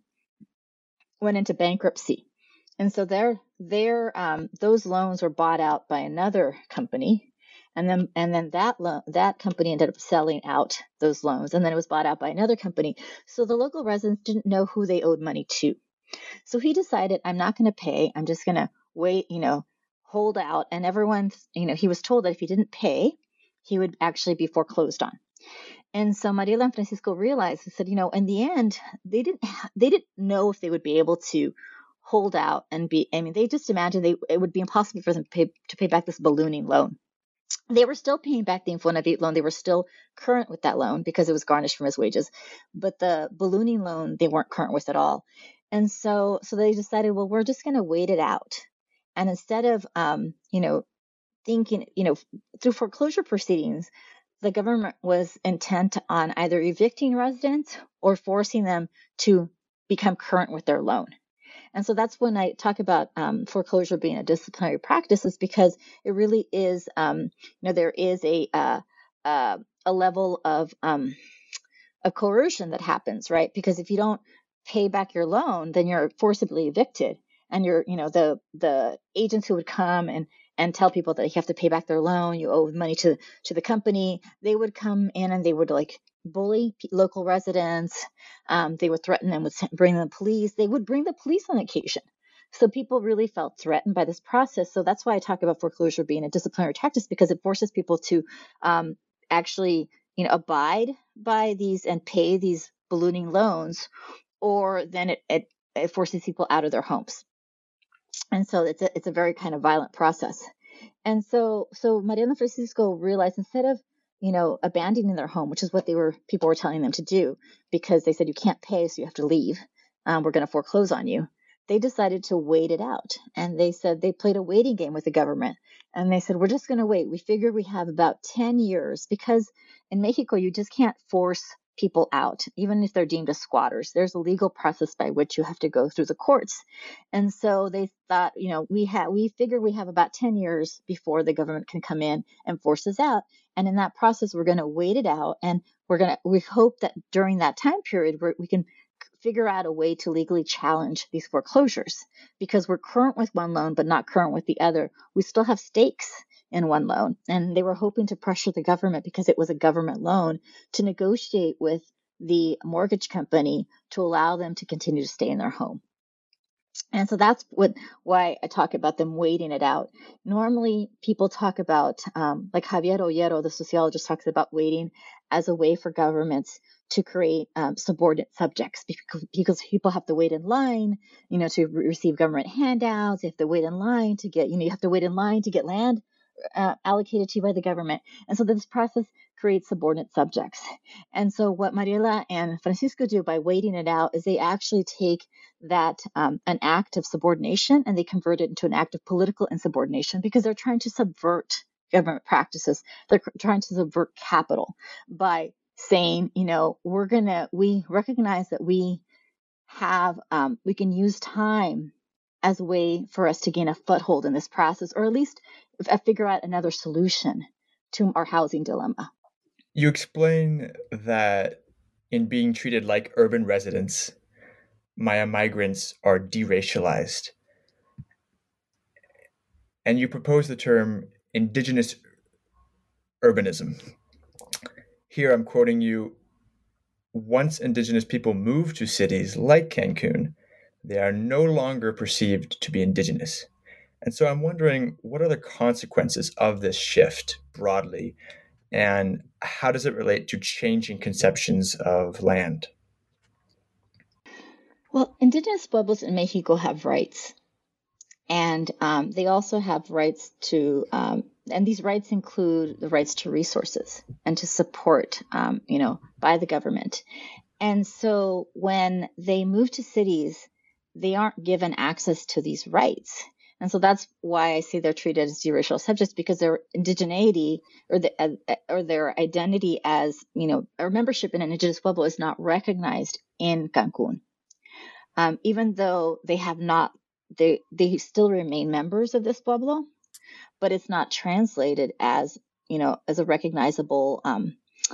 went into bankruptcy. And so their their um, those loans were bought out by another company. And then and then that lo- that company ended up selling out those loans. And then it was bought out by another company. So the local residents didn't know who they owed money to. So he decided, I'm not going to pay. I'm just going to wait, you know, hold out. And everyone, you know, he was told that if he didn't pay, he would actually be foreclosed on. And so Mariela and Francisco realized, they said, you know, in the end, they didn't they didn't know if they would be able to hold out and be, I mean, they just imagined they, it would be impossible for them to pay, to pay back this ballooning loan. They were still paying back the Infonavit loan. They were still current with that loan because it was garnished from his wages. But the ballooning loan, they weren't current with at all. And so so they decided, well, we're just going to wait it out. And instead of, um, you know, thinking, you know, through foreclosure proceedings, the government was intent on either evicting residents or forcing them to become current with their loan. And so that's when I talk about um, foreclosure being a disciplinary practice, is because it really is, um, you know, there is a uh, uh, a level of um, of coercion that happens, right? Because if you don't pay back your loan, then you're forcibly evicted, and you're, you know, the the agents who would come and and tell people that you have to pay back their loan, you owe money to to the company, they would come in and they would like bully local residents. Um, they would threaten them with bringing the police. They would bring the police on occasion. So people really felt threatened by this process. So that's why I talk about foreclosure being a disciplinary tactic, because it forces people to um, actually, you know, abide by these and pay these ballooning loans, or then it, it, it forces people out of their homes. And so it's a, it's a very kind of violent process. And so so Mariela and Francisco realized, instead of, you know, abandoning their home, which is what they were people were telling them to do, because they said you can't pay, so you have to leave. Um, we're going to foreclose on you. They decided to wait it out. And they said they played a waiting game with the government. And they said, we're just going to wait. We figure we have about ten years, because in Mexico, you just can't force people out, even if they're deemed as squatters. There's a legal process by which you have to go through the courts. And so they thought, you know, we have we figure we have about ten years before the government can come in and force us out. And in that process, we're going to wait it out. And we're going to, we hope that during that time period, we're, we can figure out a way to legally challenge these foreclosures, because we're current with one loan, but not current with the other. We still have stakes in one loan. And they were hoping to pressure the government, because it was a government loan, to negotiate with the mortgage company to allow them to continue to stay in their home. And so that's what why I talk about them waiting it out. Normally, people talk about, um, like Javier Ollero, the sociologist, talks about waiting as a way for governments to create um, subordinate subjects, because, because people have to wait in line, you know, to re- receive government handouts. They have to wait in line to get, you know, you have to wait in line to get land uh, allocated to you by the government. And so this process creates subordinate subjects. And so what Mariela and Francisco do by waiting it out is they actually take that um, an act of subordination, and they convert it into an act of political insubordination, because they're trying to subvert government practices. They're trying to subvert capital by saying, you know, we're gonna we recognize that we have um, we can use time as a way for us to gain a foothold in this process, or at least f- figure out another solution to our housing dilemma. You explain that in being treated like urban residents, Maya migrants are deracialized. And you propose the term indigenous urbanism. Here I'm quoting you: once indigenous people move to cities like Cancun, they are no longer perceived to be indigenous. And so I'm wondering, what are the consequences of this shift broadly, and how does it relate to changing conceptions of land? Well, indigenous pueblos in Mexico have rights. And um, they also have rights to um, and these rights include the rights to resources and to support, um, you know, by the government. And so when they move to cities, they aren't given access to these rights. And so that's why I say they're treated as deracial subjects, because their indigeneity or the uh, or their identity as, you know, or membership in an indigenous pueblo is not recognized in Cancun. Um, even though they have not, they they still remain members of this pueblo, but it's not translated as, you know, as a recognizable um,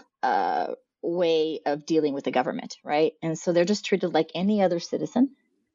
uh, way of dealing with the government, right? And so they're just treated like any other citizen.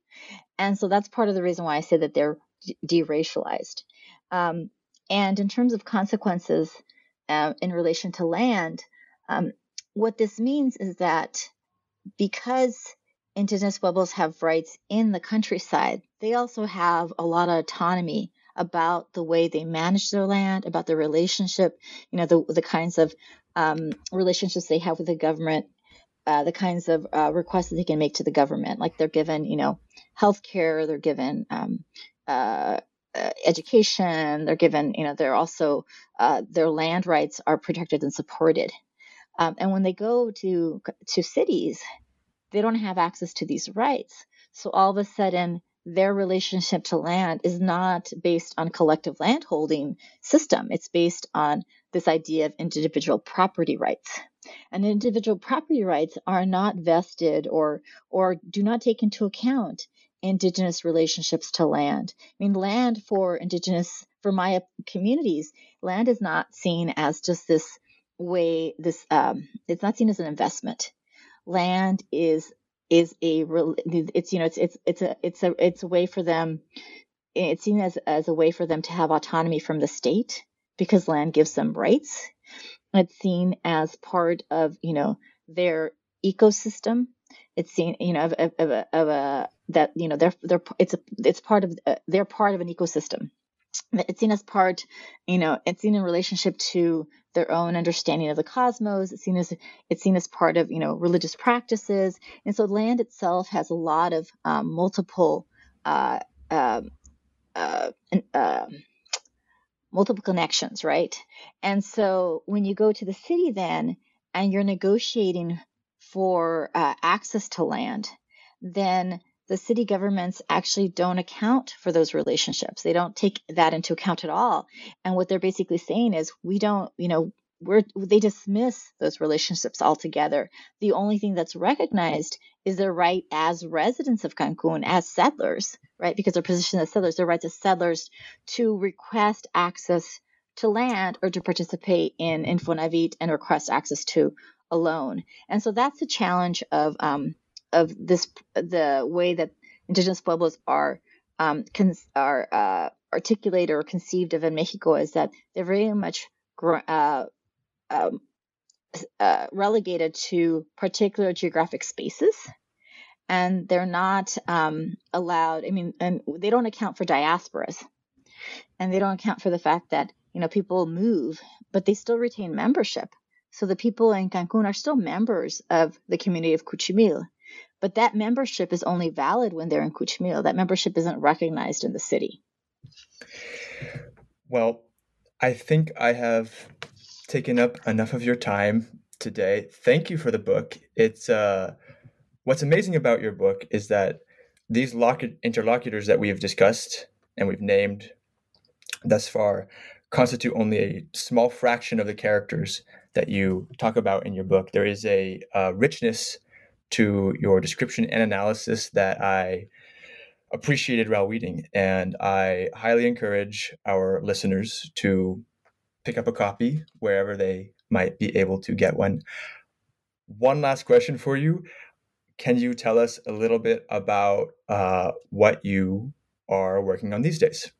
And so that's part of the reason why I say that they're deracialized. Um, and in terms of consequences uh, in relation to land, um, what this means is that because indigenous pueblos have rights in the countryside, they also have a lot of autonomy about the way they manage their land, about the relationship, you know, the, the kinds of um, relationships they have with the government, uh, the kinds of uh, requests that they can make to the government. Like they're given, you know, healthcare, they're given um, uh, uh, education, they're given, you know, they're also, uh, their land rights are protected and supported. Um, and when they go to to cities, they don't have access to these rights. So all of a sudden, their relationship to land is not based on collective landholding system. It's based on this idea of individual property rights. And individual property rights are not vested or or do not take into account indigenous relationships to land. I mean, land for indigenous, for Maya communities, land is not seen as just this way, this, um, it's not seen as an investment. Land is is a it's you know it's it's it's a it's a it's a way for them, it's seen as as a way for them to have autonomy from the state because land gives them rights. It's seen as part of, you know, their ecosystem. It's seen, you know, of, of, of, a, of a that you know they're they're it's a it's part of uh, they're part of an ecosystem. It's seen as part, you know, it's seen in relationship to their own understanding of the cosmos. It's seen as it's seen as part of, you know, religious practices. And so land itself has a lot of um, multiple uh, uh, uh, uh, multiple connections, right? And so when you go to the city then and you're negotiating for uh, access to land, then the city governments actually don't account for those relationships. They don't take that into account at all. And what they're basically saying is, we don't, you know, we're, they dismiss those relationships altogether. The only thing that's recognized is their right as residents of Cancun, as settlers, right? Because they're positioned as settlers, their rights as settlers to request access to land or to participate in Infonavit and request access to a loan. And so that's the challenge of, um, of this, the way that indigenous pueblos are um, con- are uh, articulated or conceived of in Mexico, is that they're very much uh, um, uh, relegated to particular geographic spaces, and they're not um, allowed. I mean, and they don't account for diasporas, and they don't account for the fact that, you know, people move, but they still retain membership. So the people in Cancun are still members of the community of Cuchimil. But that membership is only valid when they're in Cuchimil. That membership isn't recognized in the city. Well, I think I have taken up enough of your time today. Thank you for the book. It's uh, what's amazing about your book is that these lock- interlocutors that we have discussed and we've named thus far constitute only a small fraction of the characters that you talk about in your book. There is a uh, richness to your description and analysis that I appreciated while reading. And I highly encourage our listeners to pick up a copy wherever they might be able to get one. One last question for you. Can you tell us a little bit about uh, what you are working on these days?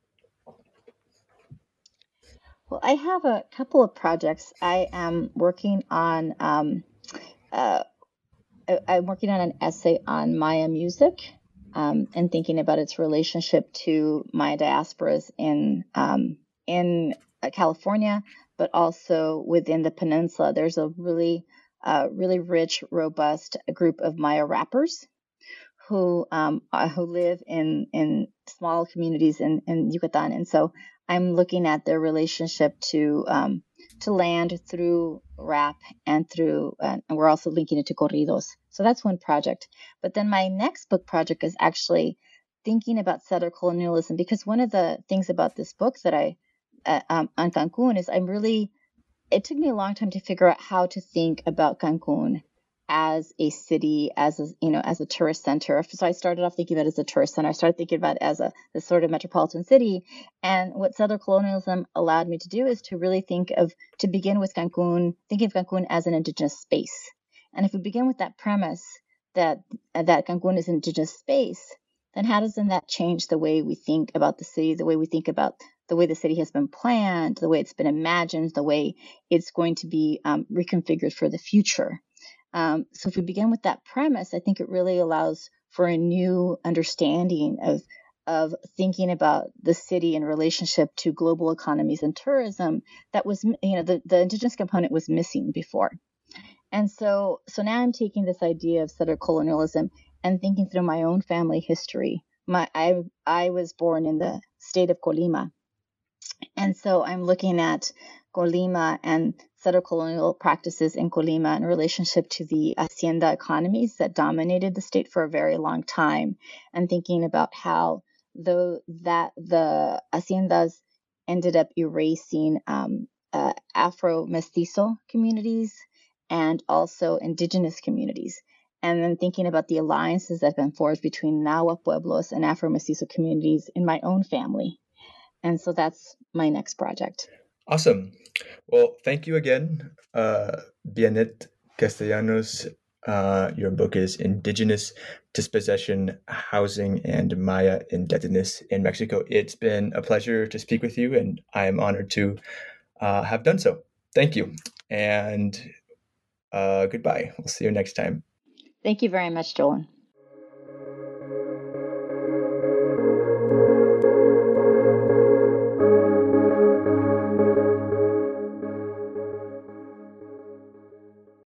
Well, I have a couple of projects. I am working on um, uh, I'm working on an essay on Maya music um, and thinking about its relationship to Maya diasporas in um, in California, but also within the peninsula. There's a really, uh, really rich, robust group of Maya rappers who um, uh, who live in in small communities in, in Yucatan, and so I'm looking at their relationship to um, to land through rap and through, uh, and we're also linking it to corridos. So that's one project. But then my next book project is actually thinking about settler colonialism, because one of the things about this book that I uh, um, on Cancun is I'm really, it took me a long time to figure out how to think about Cancun as a city, as a, you know, as a tourist center. So I started off thinking about it as a tourist center. I started thinking about it as a this sort of metropolitan city. And what settler colonialism allowed me to do is to really think of, to begin with Cancun, thinking of Cancun as an indigenous space. And if we begin with that premise that that Cancun is an indigenous space, then how does then that change the way we think about the city, the way we think about the way the city has been planned, the way it's been imagined, the way it's going to be um, reconfigured for the future? Um, so if we begin with that premise, I think it really allows for a new understanding of of thinking about the city in relationship to global economies and tourism that was, you know, the, the indigenous component was missing before. And so so now I'm taking this idea of settler colonialism and thinking through my own family history. My I I was born in the state of Colima. And so I'm looking at Colima and settler colonial practices in Colima in relationship to the hacienda economies that dominated the state for a very long time, and thinking about how though that the haciendas ended up erasing um, uh, Afro-Mestizo communities and also indigenous communities. And then thinking about the alliances that have been forged between Nahua Pueblos and Afro-Mestizo communities in my own family. And so that's my next project. Awesome. Well, thank you again, uh, Bianet Castellanos. Uh, your book is Indigenous Dispossession, Housing, and Maya Indebtedness in Mexico. It's been a pleasure to speak with you, and I am honored to uh, have done so. Thank you, and uh, goodbye. We'll see you next time. Thank you very much, Jolan.